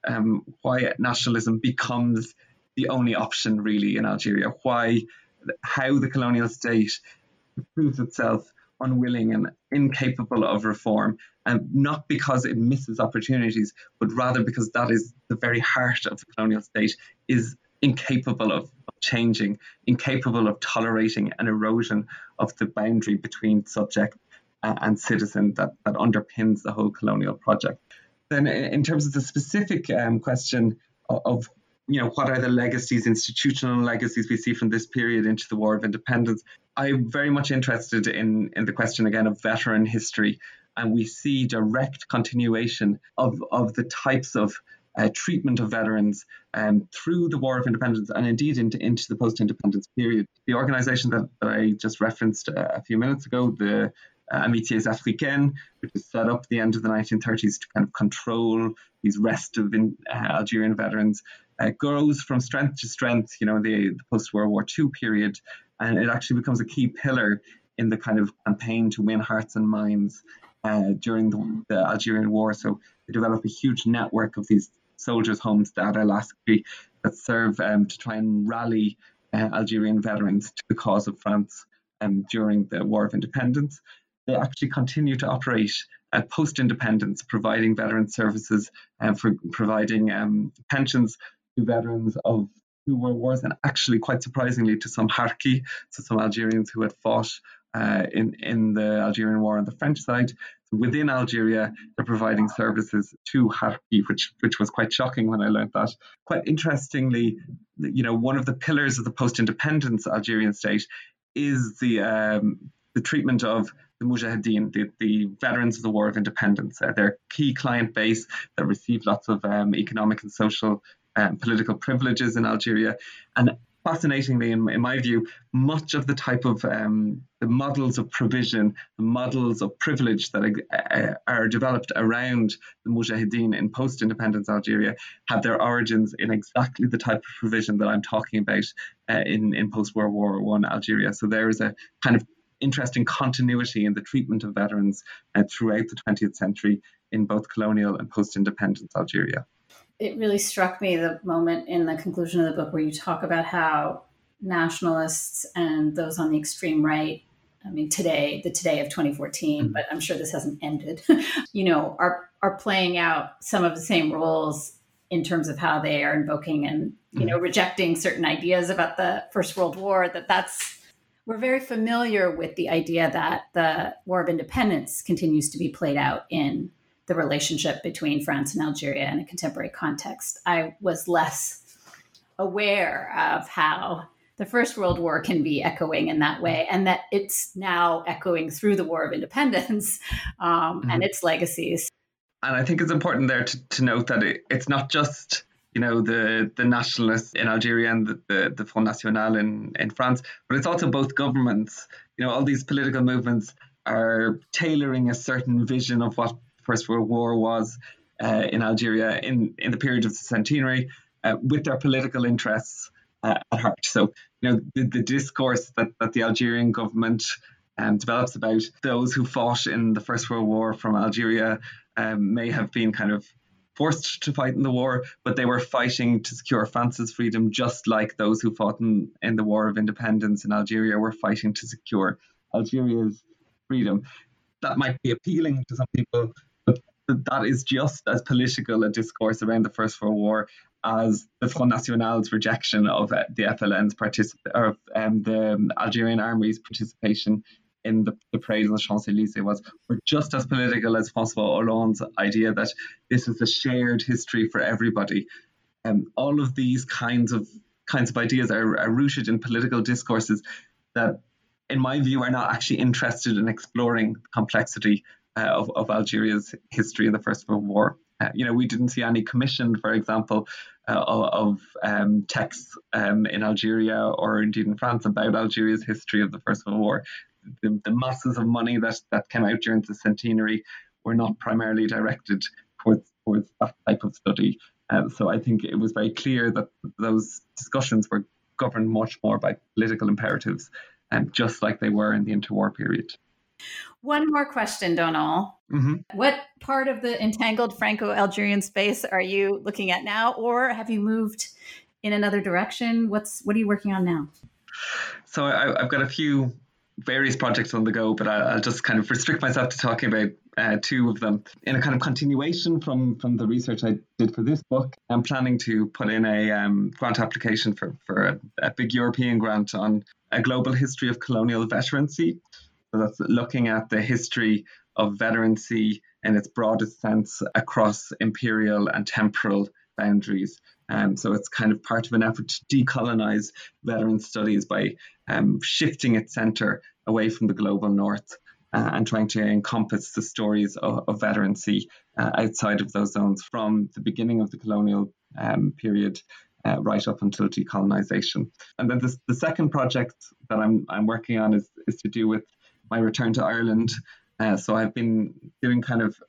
nationalism becomes the only option really in Algeria, how the colonial state proves itself unwilling and incapable of reform, and not because it misses opportunities, but rather because that is the very heart of the colonial state, is incapable of changing, incapable of tolerating an erosion of the boundary between subject and citizen that underpins the whole colonial project. Then in terms of the specific question of what are the legacies, institutional legacies we see from this period into the War of Independence, I'm very much interested in the question again of veteran history. And we see direct continuation of the types of treatment of veterans through the War of Independence and indeed into the post-independence period. The organisation that I just referenced a few minutes ago, the Amitiés Africaines, which was set up at the end of the 1930s to kind of control these restive Algerian veterans, grows from strength to strength, the post-World War II period, and it actually becomes a key pillar in the kind of campaign to win hearts and minds during the Algerian War. So they develop a huge network of these soldiers' homes, Dad El Askari, that serve to try and rally Algerian veterans to the cause of France during the War of Independence. They actually continue to operate post-independence, providing veteran services and for providing pensions to veterans of two world wars, and actually, quite surprisingly, to some Harki, so some Algerians who had fought in the Algerian War on the French side. So within Algeria, they're providing services to Harki, which was quite shocking when I learned that. Quite interestingly, one of the pillars of the post-independence Algerian state is the treatment of the Mujahideen, the veterans of the War of Independence. They're a key client base that receive lots of economic and social political privileges in Algeria. And fascinatingly, in my view, much of the type of the models of provision, the models of privilege that are developed around the Mujahideen in post-independence Algeria have their origins in exactly the type of provision that I'm talking about in post-World War I Algeria. So there is a kind of interesting continuity in the treatment of veterans throughout the 20th century in both colonial and post-independence Algeria. It really struck me the moment in the conclusion of the book where you talk about how nationalists and those on the extreme right, I mean, today of 2014, but I'm sure this hasn't ended, are playing out some of the same roles in terms of how they are invoking and, rejecting certain ideas about the First World War, we're very familiar with the idea that the War of Independence continues to be played out in the relationship between France and Algeria in a contemporary context. I was less aware of how the First World War can be echoing in that way, and that it's now echoing through the War of Independence and its legacies. And I think it's important there to note that it's not just the nationalists in Algeria and the Front National in France, but it's also both governments. All these political movements are tailoring a certain vision of what First World War was in Algeria in the period of the centenary with their political interests at heart. So, the discourse that the Algerian government develops about those who fought in the First World War from Algeria may have been kind of forced to fight in the war, but they were fighting to secure France's freedom, just like those who fought in the War of Independence in Algeria were fighting to secure Algeria's freedom. That might be appealing to some people, but that is just as political a discourse around the First World War as the Front National's rejection of the FLN's the Algerian army's participation in the parade on the Champs-Élysées was. Were just as political as François Hollande's idea that this is a shared history for everybody. All of these kinds of ideas are rooted in political discourses that, in my view, are not actually interested in exploring the complexity of Algeria's history in the First World War. We didn't see any commission, for example, of texts in Algeria or indeed in France about Algeria's history of the First World War. The masses of money that came out during the centenary were not primarily directed towards that type of study. So I think it was very clear that those discussions were governed much more by political imperatives, just like they were in the interwar period. One more question, Donal. Mm-hmm. What part of the entangled Franco-Algerian space are you looking at now, or have you moved in another direction? What are you working on now? So I've got a few various projects on the go, but I'll just kind of restrict myself to talking about two of them. In a kind of continuation from the research I did for this book, I'm planning to put in a grant application for a big European grant on a global history of colonial veterancy. So that's looking at the history of veterancy in its broadest sense across imperial and temporal boundaries. So it's kind of part of an effort to decolonize veteran studies by shifting its center away from the global north and trying to encompass the stories of veterancy outside of those zones from the beginning of the colonial period right up until decolonization. And then the second project that I'm working on is to do with my return to Ireland. So I've been doing kind of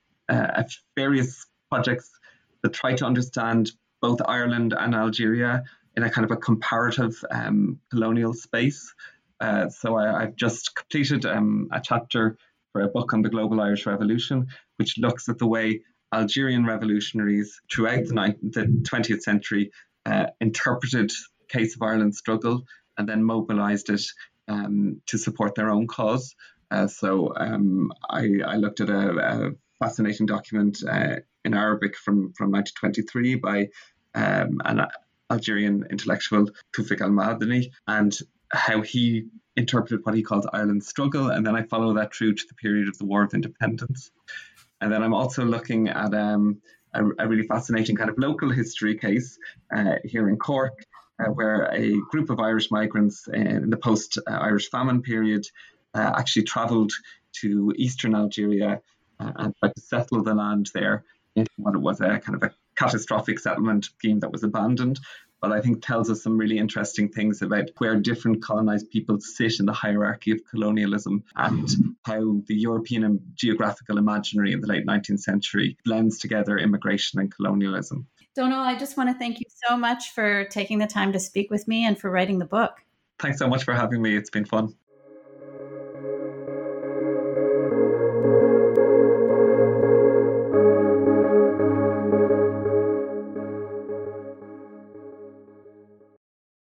various projects that try to understand both Ireland and Algeria in a kind of a comparative colonial space. So I've just completed a chapter for a book on the global Irish Revolution, which looks at the way Algerian revolutionaries throughout the 20th century interpreted the case of Ireland's struggle and then mobilised it to support their own cause. So I looked at a fascinating document in Arabic from 1923 by an Algerian intellectual, Tawfiq al-Madani, and how he interpreted what he called Ireland's struggle. And then I follow that through to the period of the War of Independence. And then I'm also looking at a really fascinating kind of local history case here in Cork, where a group of Irish migrants in the post-Irish famine period actually travelled to eastern Algeria and tried to settle the land there in what it was a kind of a catastrophic settlement scheme that was abandoned. But I think tells us some really interesting things about where different colonised peoples sit in the hierarchy of colonialism and how the European and geographical imaginary in the late 19th century blends together immigration and colonialism. Donal, I just want to thank you so much for taking the time to speak with me and for writing the book. Thanks so much for having me. It's been fun.